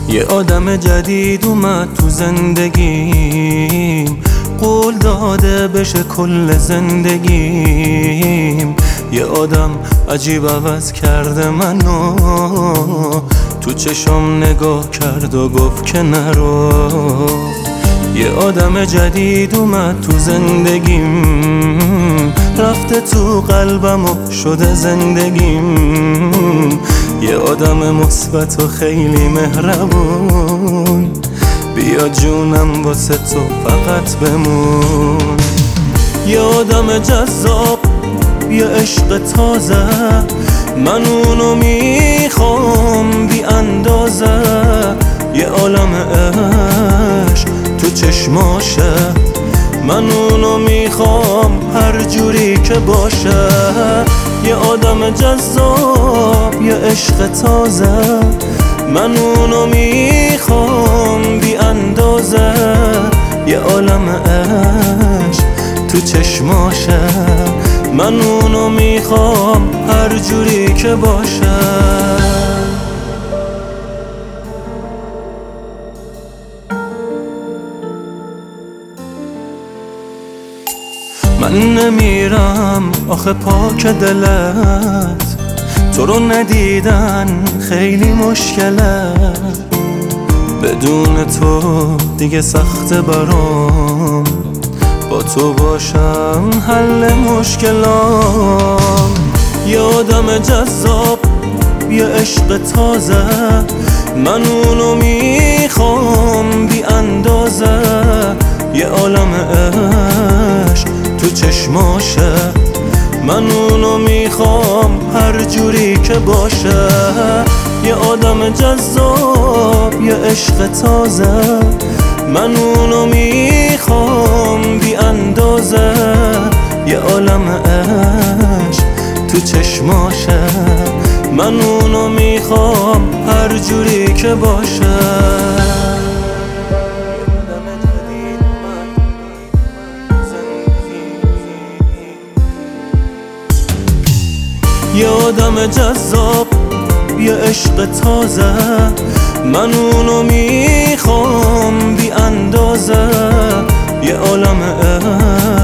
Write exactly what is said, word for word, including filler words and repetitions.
یه آدم جدید اومد تو زندگیم، قول داده بشه کل زندگیم. یه آدم عجیب عوض کرده منو، تو چشم نگاه کرد و گفت که نرو. یه آدم جدید اومد تو زندگیم، رفته تو قلبم و شده زندگیم. یه آدم مثبت و خیلی مهربون، بیا جونم واسه تو فقط بمون. یه آدم جذاب، یه عشق تازه، من اونو میخوام بی اندازه. یه عالم عشق تو چشماشه، من اونو میخوام هر جوری که باشه. یه آدم جذاب، یه عشق تازه، من اونو میخوام بی اندازه. یه عالم عشق تو چشماشه، من اونو میخوام هر جوری که باشه. من نمیرم آخه پاک دلت، تو رو ندیدن خیلی مشکله. بدون تو دیگه سخته برام، با تو باشم حل مشکلام. یه آدم جذاب، یه عشق تازه، من اونو میخوام بی اندازه. یه عالم عشق تو چشماشه، من اونو میخوام هر جوری که باشه. یه آدم جذاب، یه عشق تازه، من اونو میخوام بی اندازه. یه عالم عشق تو چشماشه، من اونو میخوام هر جوری که باشه. یه آدم جذاب، یه عشق تازه، من اونو میخوام بی اندازه. یه عالم